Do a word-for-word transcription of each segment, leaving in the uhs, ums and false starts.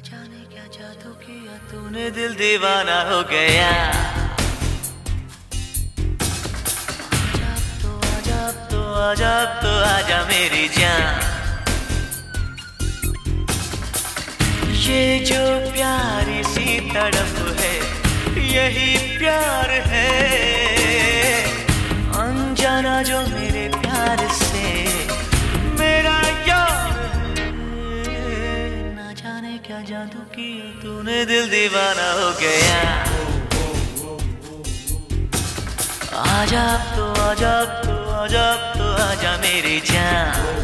जाने क्या जादू किया तूने दिल दीवाना हो गया। आजा अब तो आजा अब तो आजा अब तो आजा मेरी जान। ये जो प्यारी सी तड़प है यही प्यार है। अनजाना जो मेरे प्यार से मेरा यार है। ना जाने क्या जादू किया तूने दिल दीवाना हो गया। आजा अब तो आजा अब तो आजा अब तो आजा मेरी जान।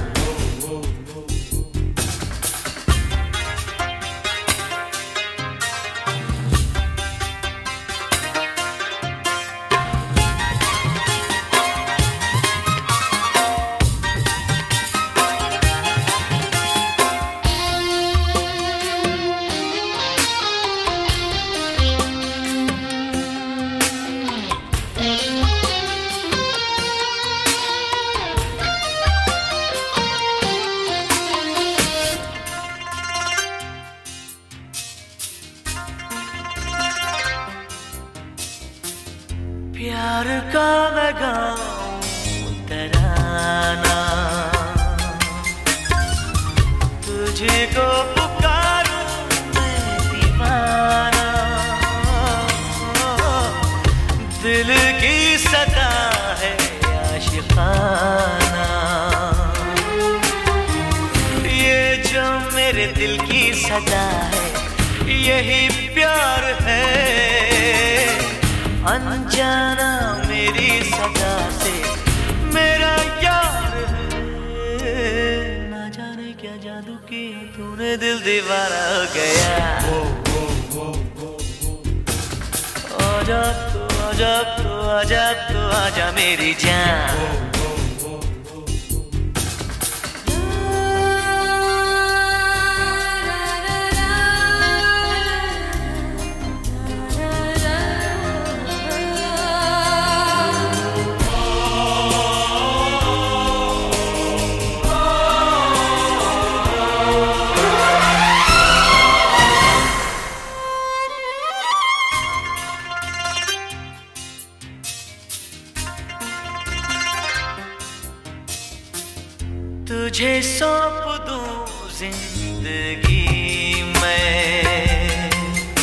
प्यार का मैं गाऊं तराना, तुझको पुकारूं मैं दीवाना। दिल की सदा है आशिकाना, ये जो मेरे दिल की सदा है यही प्यार है। अनजाना मेरी सदा से मेरा यार है। ना जाने क्या जादू किया तूने दिल दीवाना हो गया। आजा तो आजा तो आजा तो आजा मेरी जान। तुझे सौंप दूं जिंदगी मैं,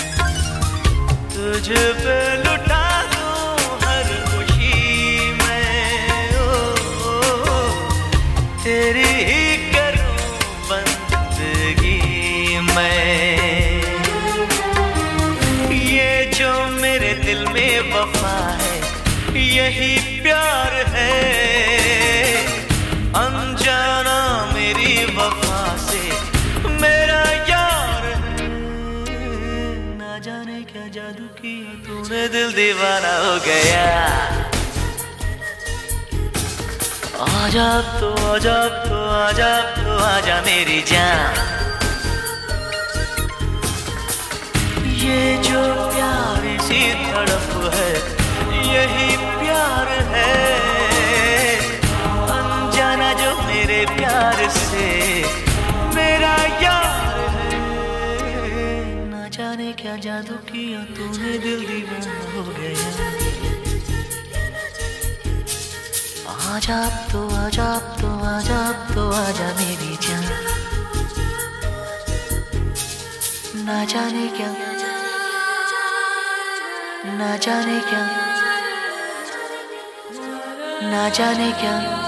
तुझ पे लुटा दूं हर खुशी मैं। ओ, ओ, ओ तेरी ही करूं बंदगी मैं। ये जो मेरे दिल में वफा है यही प्यार है। अनजाना मेरी वफा से मेरा यार है। ना जाने क्या जादू किया तूने दिल दीवाना हो गया। आजा तो आजा तो आजा तो आजा मेरी जान। ये जो प्यारी सी तड़प है यही प्यार है। जो मेरे प्यार से मेरा यार है। ना जाने क्या जादू किया तूने दिल दीवाना हो गया। आजा अब तो आजा अब तो आजा अब तो आजा मेरी जान। ना जाने क्या ना जाने क्या ना जाने क्या